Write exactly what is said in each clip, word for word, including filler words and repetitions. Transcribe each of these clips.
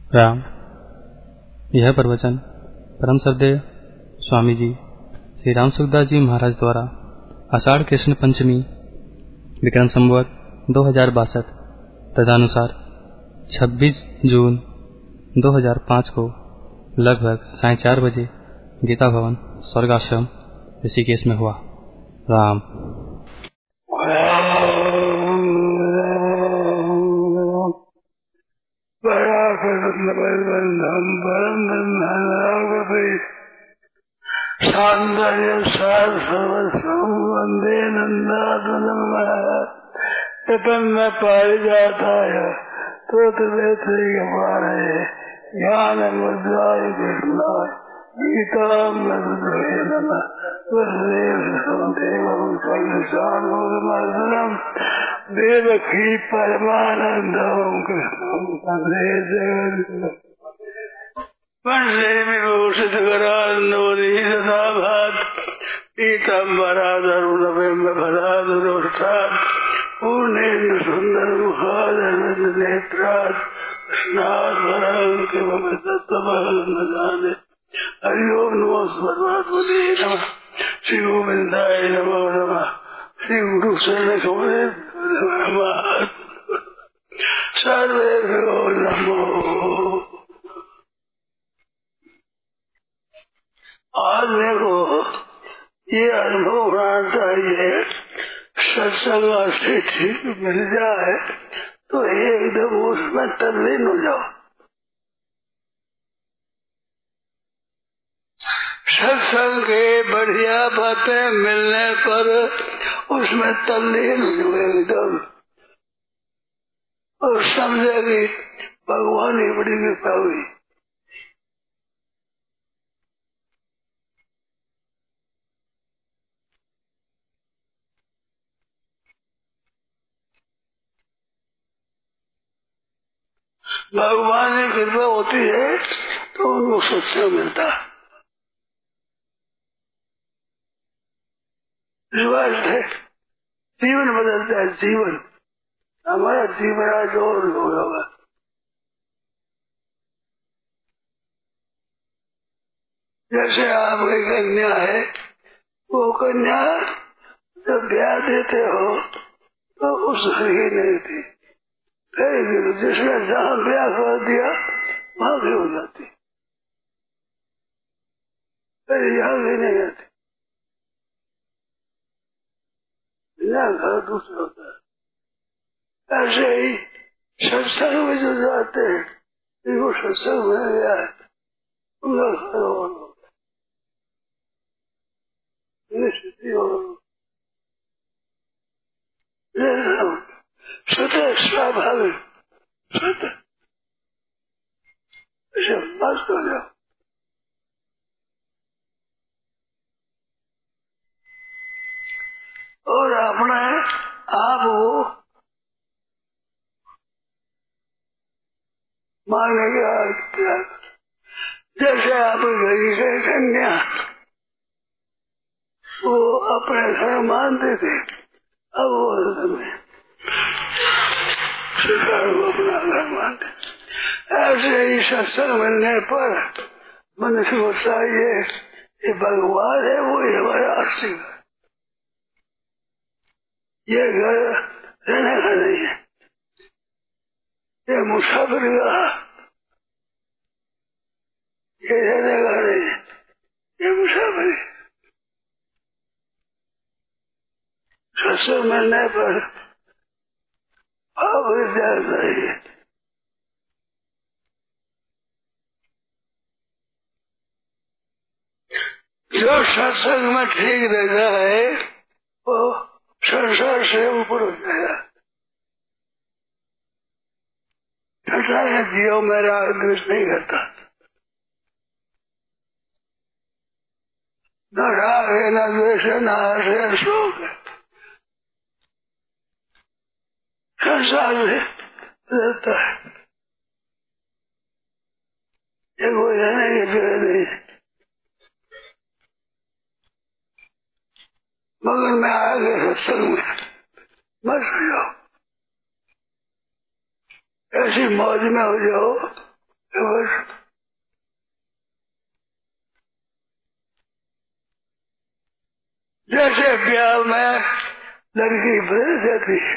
राम। यह प्रवचन परम श्रद्धेय स्वामी जी श्री राम सुखदास जी महाराज द्वारा आषाढ़ कृष्ण पंचमी विक्रम संवत दो हजार बासठ तदनुसार छब्बीस जून दो हजार पाँच को लगभग साढ़े चार बजे गीता भवन स्वर्गाश्रम ऋषिकेश में हुआ। राम। वंदे नंदातनम पारिजाताय तोत्रवेत्रैकपाणये ज्ञानमुद्राय कृष्णाय गीतामृतद्वये नमः। वसुदेवसुतं सर्वसानूरमर्दनं देवकी परमानन्दं कृष्णं वन्दे जगद्गुरुं। वन्दे विभूषितकरान्नोदीतदाभात् पीताम्बराधरुणबिम्बफलाधरोष्ठात् पूर्णेन्दु सुन्दरमुखादरविन्दनेत्रात् कृष्णार्पणं किमपि तत्त्वमहं न जाने। हरि ओं नमो परमात्मने नमः। श्री गोविन्दाय नमो नमः। श्री गुरुचरणकमलेभ्यो नमः। सर्वेभ्यो नमो। आज देखो ये अनुभव होना चाहिए, सत्संग से ठीक मिल जाए तो एकदम उसमें तल्लीन हो जाओ। सत्संग के बढ़िया बातें मिलने पर उसमें तल्लीन हो जाओ एकदम, और समझे कि भगवान ही बड़ी कृपा हुई। भगवान की कृपा होती है तो उनको सत्संग मिलता है। रिवाज है, जीवन बदलता है। जीवन हमारा जीवन आज और होगा। जैसे आपकी कन्या है, वो कन्या जब ब्याह देते हो तो उस घर ही नहीं थी, जिसने जहाँ ब्याह कर दिया वहां भी हो जाती, फिर यहाँ भी नहीं आती। यहाँ घर दूसरा होता है। ऐसे ही सत्संग में जो जाते हैं, जिनको सत्संग मिल गया है उनका घर और होता है। स्थिति और स्वतः स्वाभाविक स्वतः ऐसे मत कर जाओ। और अपने आप को मानने के बाद जैसे आप गई से कन्या वो अपने घर मानते थे, अब वो में सरकार को अपना घर मानते। ऐसे ही सत्संग मिलने पर मनुष्य को चाहिए कि भगवान है वो ही हमारा असली घर। ये घर रहने का नहीं है, ये मुसाफिर का, ये रहने का नहीं है, ये मुसाफिर। सत्संग मिलने पर भाव विचार चाहिए। जो सत्संग में ठीक रहता है वो संसार से ऊपर हो जाएगा। संसार के जीव में राग द्वेष नहीं करता, न राग है, न द्वेष है, न हर्ष है, न शोक है। संसार में रहता है, ये कोई रहने की जगह नहीं है। मगर मैं आ गया सत्संग में, मत हो जाओ, ऐसी मौज में हो जाओ जैसे ब्याह में लड़की बदल जाती है,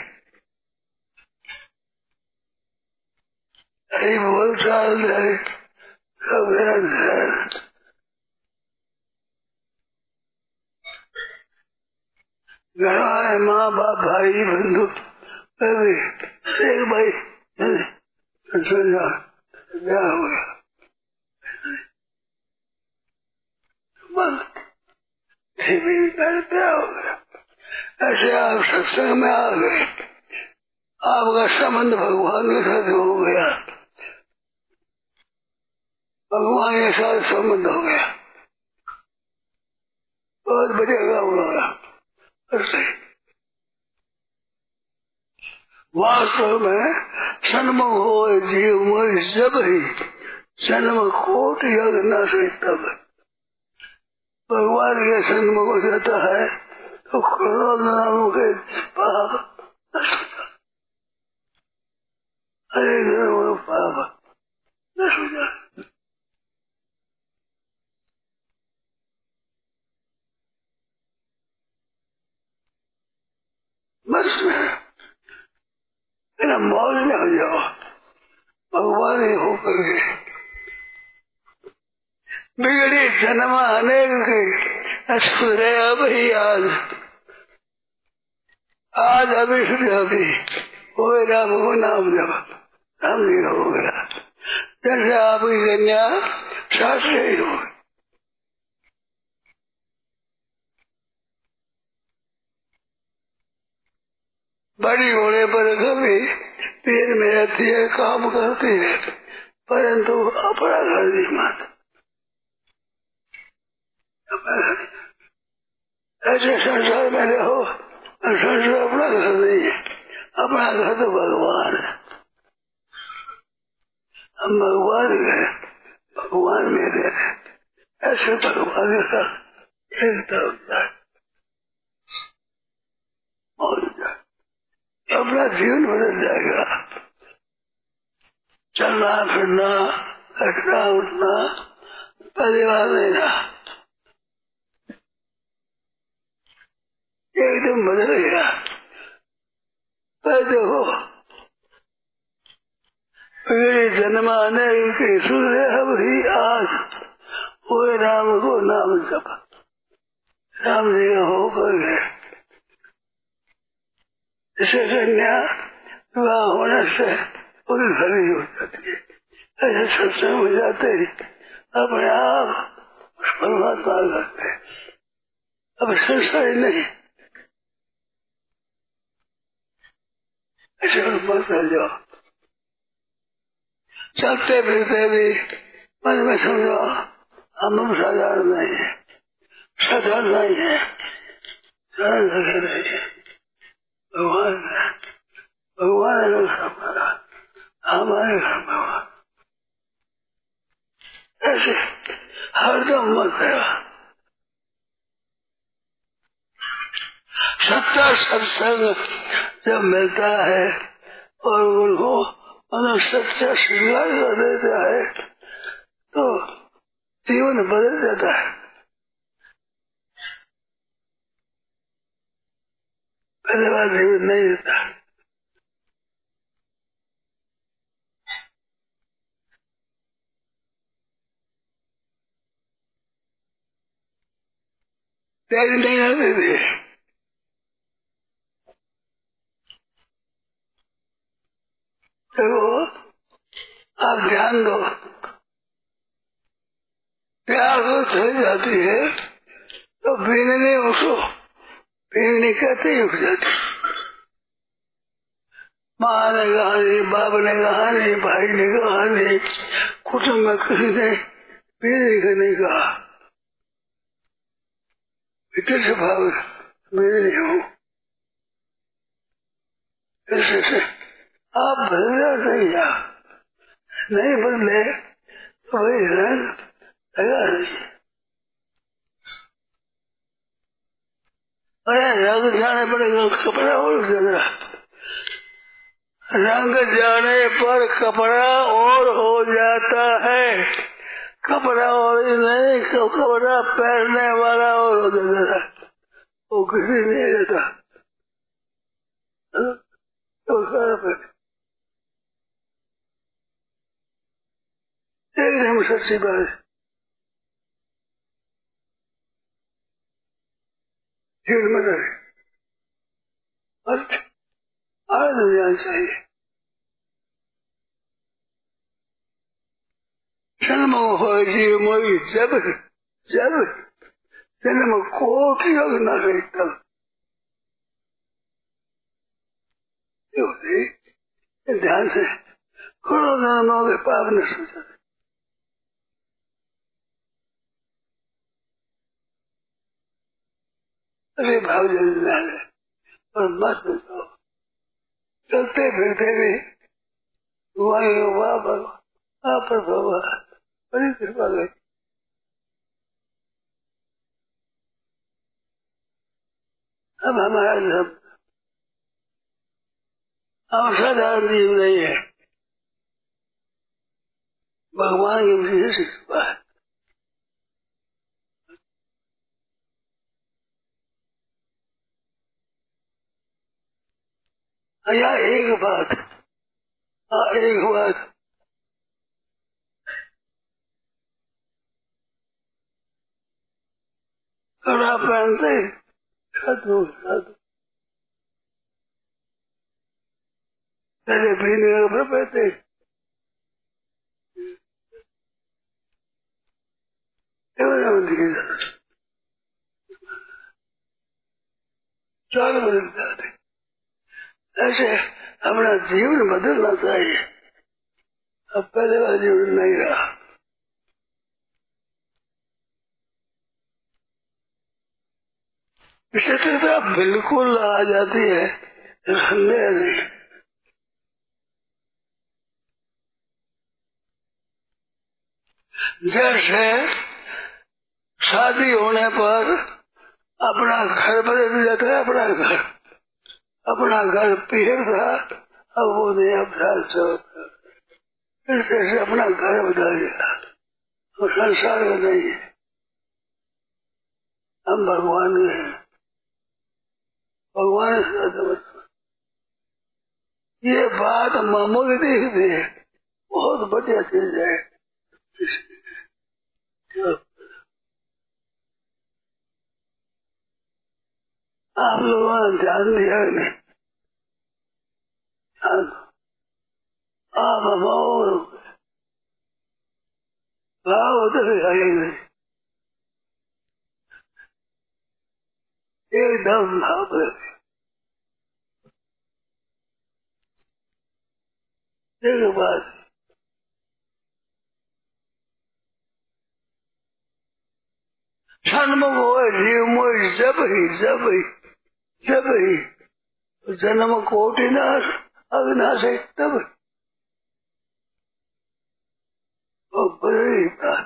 यही बोल चाल है सब है। घर आए माँ बाप भाई बंधु एक भाई ब्याह हो गया, ब्याह हो गया। ऐसे आप सत्संग में आ गए, आपका संबंध भगवान के साथ हो गया, भगवान के साथ संबंध हो गया, बहुत बढ़िया काम हो गया। वास्तव में सन्मुख हो जीव मोह जब ही जन्म कोट योग न से तब भगवान के सन्मुख हो जाता है तो करोड़ों नामों के पाप अरे जन्मों पाप नष्ट हो जाते। बस मेरा मौज में हो जाओ, भगवान ही हो करके बिगड़ी जन्म अनेक के सुधरे अब ही आज आज अभी सुधरे अभी हो राम को नाम जब राम जी हो गया। जैसे आपकी कन्या शास्त्री ही हो गई, बड़ी होने पर कभी पेट में रहती है, काम करती है, परंतु अपना घर नहीं मानता। ऐसे संसार में रहो, संसार अपना घर नहीं है, अपना घर तो भगवान है। हम भगवान गए, भगवान में गए, ऐसे भगवान के साथ एकता होता है और अपना जीवन बदल जाएगा। चलना फिरना, बैठना उठना, परिवार लेना एकदम बदल गया। पर देखो मेरे जन्म आने के सूर्य अब ही आज हुए राम को नाम जप राम जी हो कर गए। इसे कन्या विवाह होने से पूरी घरी हो जाती है। ऐसे सत्संग हो जाते ही अपने आप उस परमात्मा करते, अब संशय नहीं। ऐसे मत जाओ, चलते फिरते भी मन में समझो हम साधारण नहीं है, साधारण नहीं है, साधारण नहीं है। भगवान भगवान ने हमारा हमारे भगवान ऐसे हरदम मत है। सच्चा सत्संग जब मिलता है और उनको मतलब सच्चा श्रृंगार कर देता है तो जीवन बदल जाता है। पहले बार जीवन नहीं देता। त्याग नहीं आते थे, देखो आप ध्यान दो, प्यास हो चली जाती है तो पीने नहीं उसको पीने कहते ही उठ जाती। माँ ने कहा नहीं, बाप ने कहा नहीं, भाई ने कहा नहीं, कुटुंब में किसी ने पीने का नहीं कहा, भीतर से भाव मेरे नहीं हूँ। इससे आप बदल जाते हैं, नहीं बदले तो वही रंग लगा नहीं। अरे रंग जाने पड़ेगा, कपड़ा और जरा रंग जाने पर कपड़ा और हो जाए। जाता है, कपड़ा और नहीं, कपड़ा पहनने वाला और हो जाता है, वो किसी नहीं रहता। तो एकदम सच्ची बात है। भीड़ में रहे अर्थ आड़ नहीं जाना चाहिए। जन्म हो जीव मोई जब जब जन्म कोटि योग न रही तब ध्यान से करोड़ों जन्मों के पाप नष्ट हो जाते। अरे भाव जल्दी ना ले और मस्त हो, चलते फिरते भी वही वाह भगवान आप भगवान बड़ी कृपा गई। अब हमारा सब हम साधारण जीव नहीं है, भगवान की विशेष कृपा है। यहाँ एक बात हाँ एक बात कपड़ा पहनते साधु साधु पहले पीने का कपड़ा पहनते चार बदल जाते। ऐसे अपना जीवन बदलना चाहिए। अब पहले वाला जीवन नहीं रहा। विचित्रता बिल्कुल आ जाती है, संदेह नहीं। जैसे शादी होने पर अपना घर बदल जाता है, अपना घर अपना घर पीर था, अब वो नहीं अपना इससे अपना घर बदल गया और संसार में नहीं है, हम भगवान के हैं। भगवान से ये बात मामूली दिखती है, बहुत बढ़िया चीज है। आप लोगों ने ध्यान दिया नहीं, आप भाव भाव उधर आई नहीं, एकदम भाव एक बात जन्म हो जीव मोह जब ही जब ही जब ही जन्म कोटि नाश अविनाश है तब वो बड़ी बात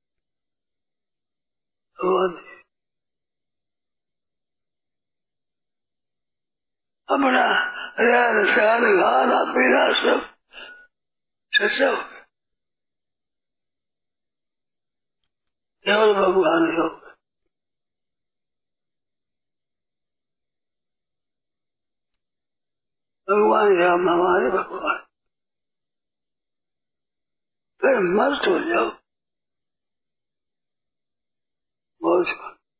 अपना रहन सहन खाना पीना सब सच्चा केवल भगवान योग। भगवान राम हमारे भगवान, फिर मस्त हो जाओ बहुत।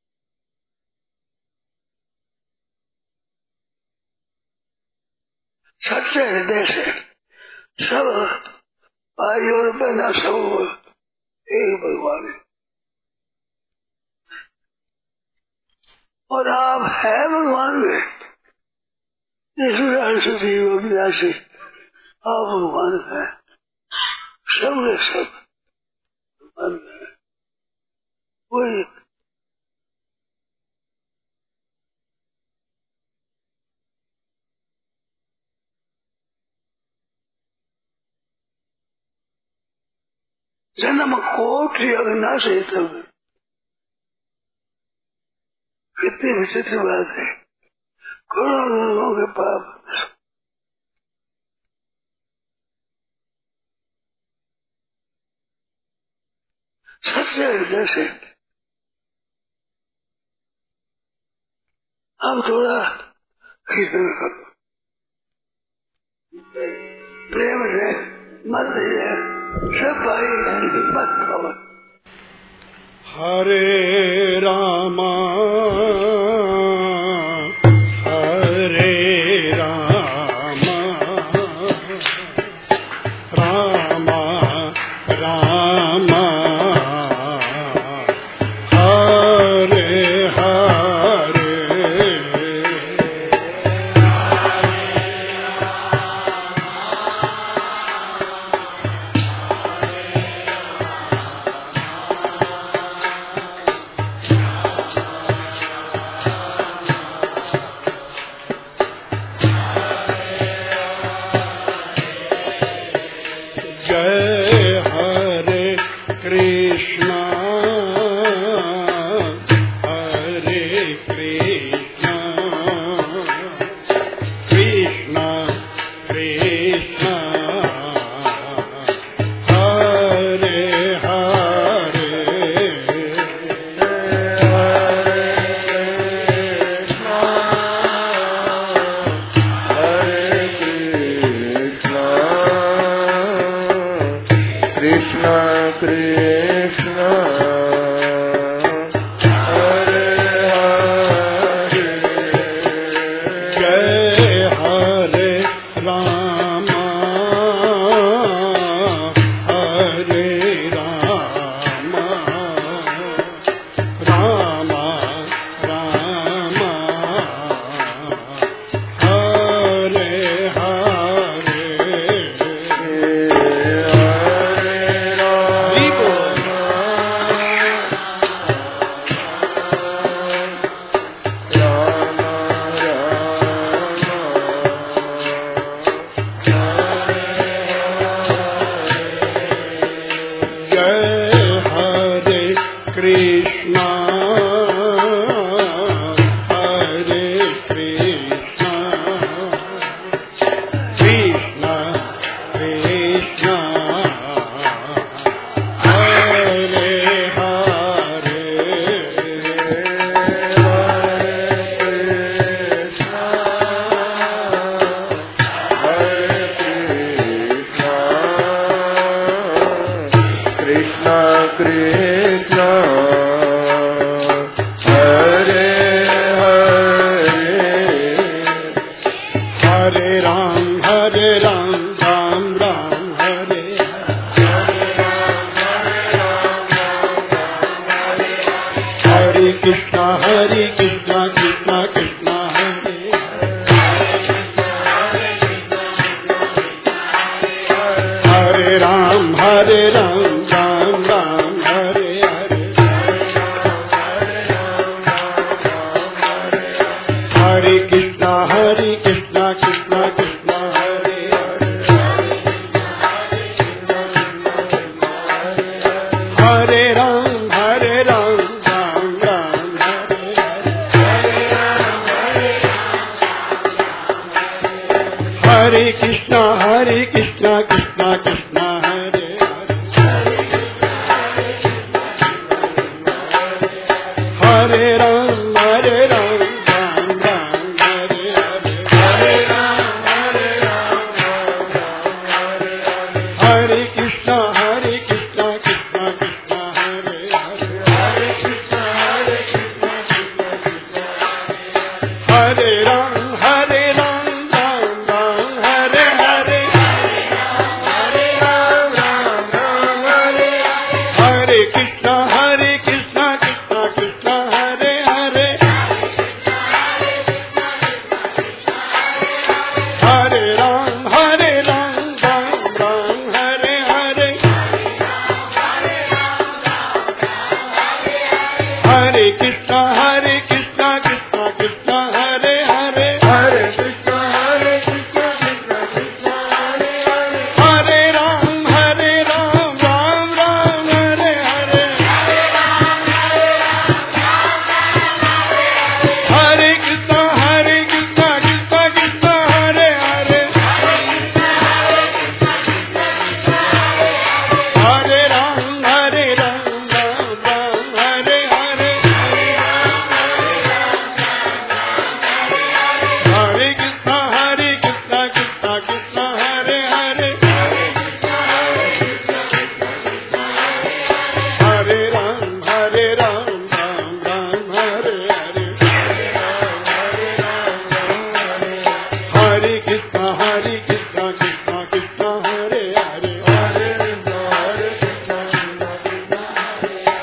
सच्चे हृदय से सब भाई और बहना सब एक भगवान है और आप है भगवान में जीव अभिलाषी, आप भगवान है, सब के सब भगवान है। वही जन्म कोटि अविनाश है तब कितनी विचित्र बात है। करोड़ों लोगों के पाप सच्चे हृदय से। अब थोड़ा कीर्तन करो, प्रेम से मत दीजिए, सब भाई मत करो। हरे रामा हरे Rama Rama Rama Hare Hare Hare Krishna, Hare Krishna, Krishna Krishna, Hare Hare.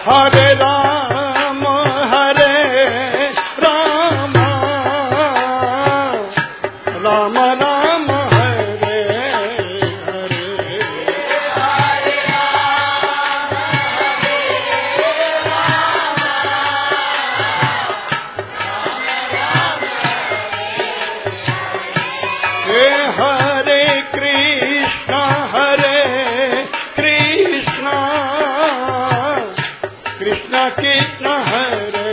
हरे राम हरे राम राम राम हरे हरे हे हरे कृष्णा हरे कृष्णा कृष्णा कृष्णा हरे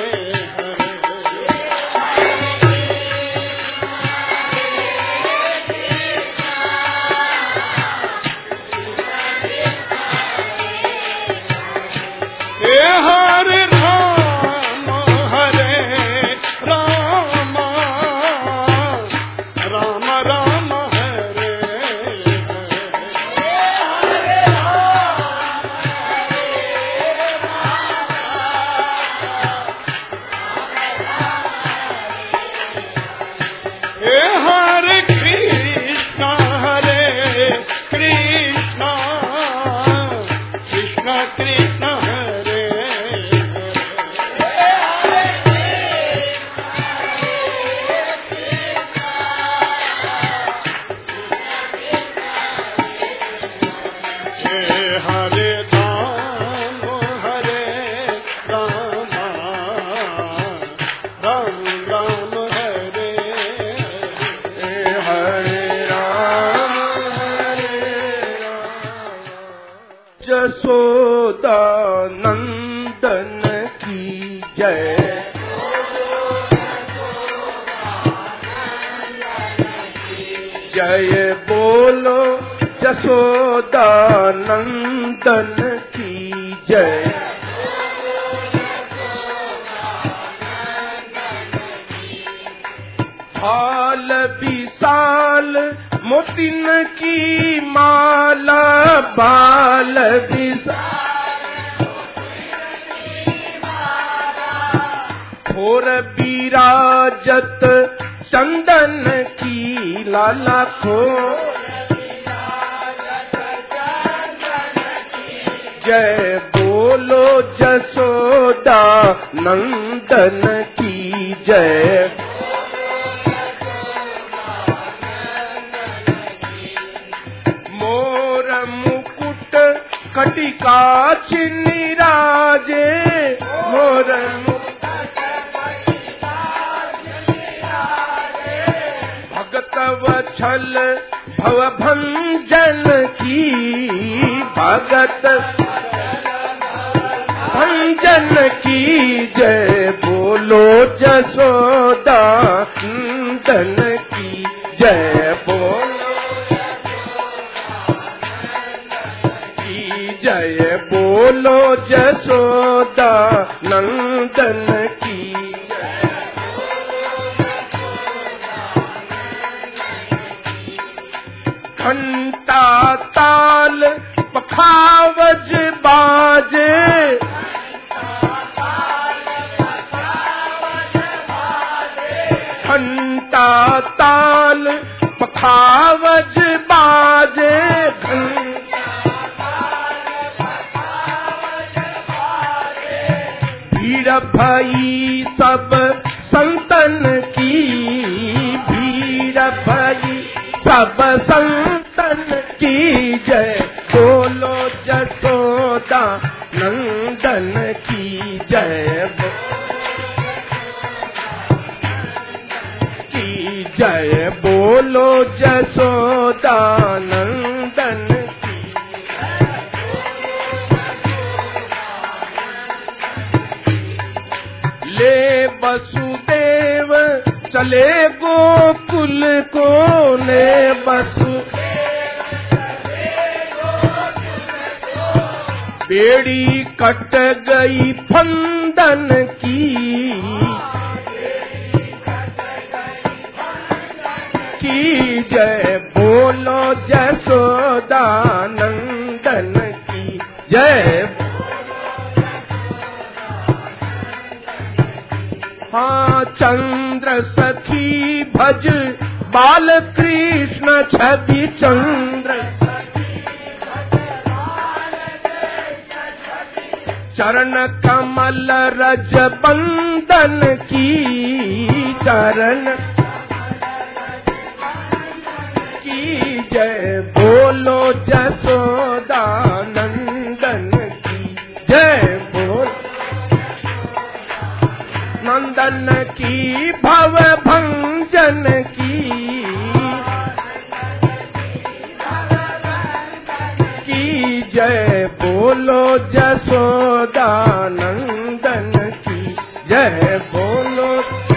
हे हरे राम हरे राम राम राम हरे हे हरे कृष्णा हरे कृष्णा कृष्णा कृष्णा हरे हे हरे राम हरे राम राम राम हरे हे हरे राम हरे राम जसोदा नंदन की जय जय बोलो जसोदा नंदन की जय हाल विशाल मोतिन की माला बाल विशाल खोर विराजत चंदन की लाला खो जय बोलो जसोदा नंदन की जय मोर मुकुट कटिका छिन्निराजे मोर भगत वत्सल भव भंजन की भगत भंजन की जय बोलो जसोदा नंदन की जय बोलो की जय बोलो जसोदा नंदन की घंटा ताल पखावज बाजे घंटा ताल पखावज बाजे भीड़ भई सब संतन की भीड़ भई सब संतन की जय बोलो जसोदा नंदन की जय की जय बोलो जसोदा नंदन की ले वसुदेव चले गोकुल को ले बसु बेड़ी कट गई फंदन की की जय बोलो जसोदा नंदन की जय हाँ चंद्र सखी भज बाल कृष्ण छवि चंद्र चरण कमल रज बंदन की, चरण की जय बोलो जसोदा नंदन की जय बोल नंदन की भव भंजन की, की जय बोलो जसोदा नंदन की जय बोलो।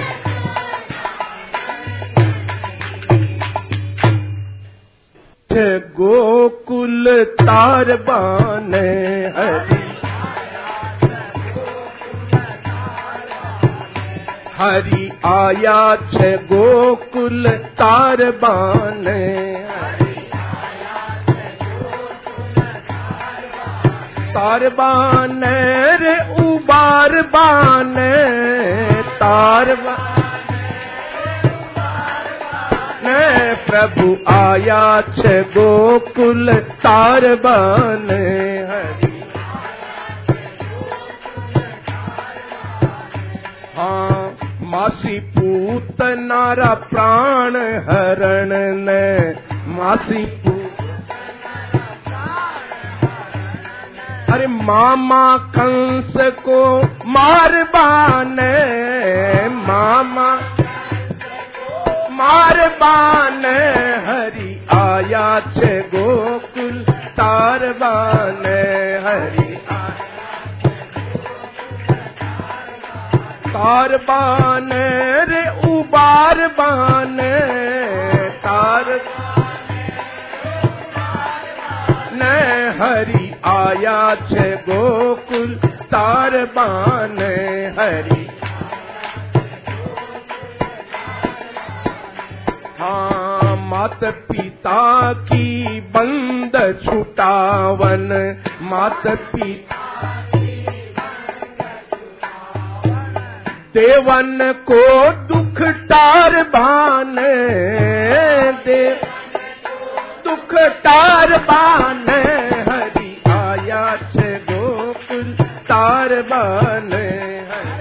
गोकुल तार बाने हरि, हरि आया छे गोकुल तार बाने, तार बाने रे उबार बाने, तार बाने प्रभु आया छे गोकुल तार बाने हरि। हाँ मासी पूत नारा प्राण हरण ने, मासी पूत अरे मामा कंस को मार बाने, मामा मार बाने हरि आया छे गोकुल तार बाने हरि तार बाने रे उबार बाने, तार ने हरि आया छे गोकुल तार बाने हरि। हाँ मात पिता की बंद छुटावन, मात पिता देवन को दुख टार बाने, देव दुख टार बाने हरि आया छे गोकुल तार बाने हरि।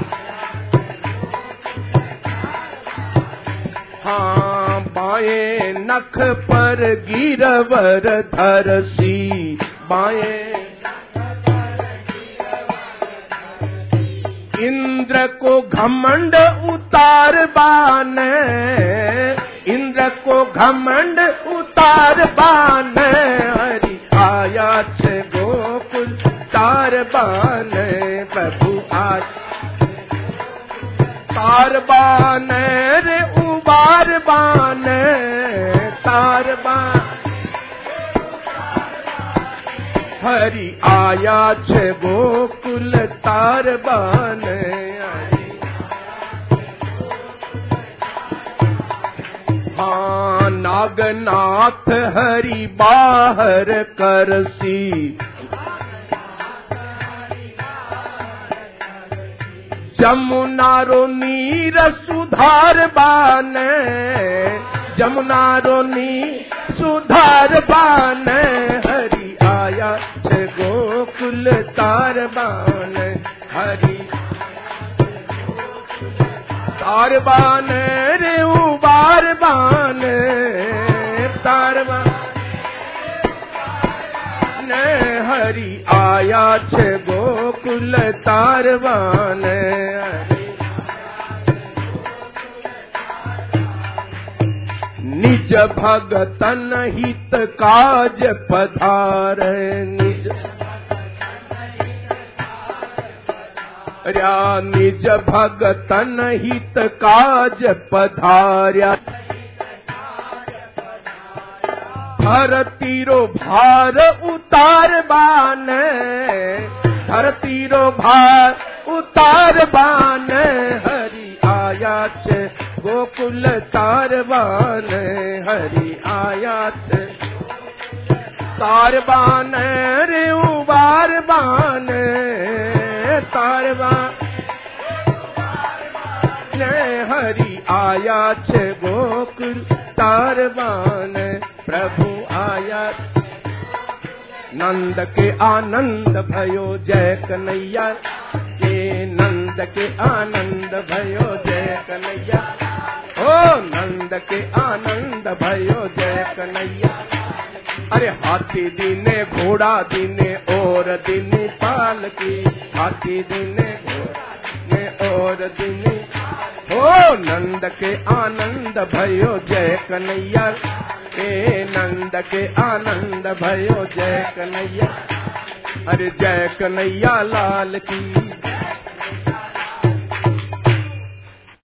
हाँ बाएं नख पर गिरवर धरसी, बाएं इंद्र को घमंड उतार बाने, इंद्र को घमंड उतार बाने हरि आया छे गोकुल तार बाने प्रभु आज तार बाने रे उबार बाने, तार बाने हरि आया छे गोकुल तार बाने हरि। हाँ नागनाथ हरि बाहर करसी, जमुना रो नीर सुधार बाने, जमुना रो नीर सुधार बाने हरि आया छे गोकुल तार बाने हरि तार बाने रे उबार बाने, तार बाने हरि आया छे गोकुल तार बाने हरि। निज भगतन हित काज पधारे, निज र्या निज भगतन हित काज पधार्या, धरती रो भार उतार बाने, धरती रो भार उतार बाने हरि आया छे गोकुल तार बाने हरि आया छे तार बाने रे उबार बाने, तार बाने हरि आया छे गोकुल तार बाने प्रभु आया नंद के आनंद भयो जय कन्हैया, ये नंद के आनंद भयो जय कन्हैया, ओ नंद के आनंद भयो जय कन्हैया। अरे हाथी दीने घोड़ा दीने और दीने पालकी, हाथी दीने घोड़ा दीने और दीने, ओ नंद के आनंद भयो जय कन्हैया, ए नंद के आनंद भयो जय कन्हैया। अरे जय कन्हैया लाल की,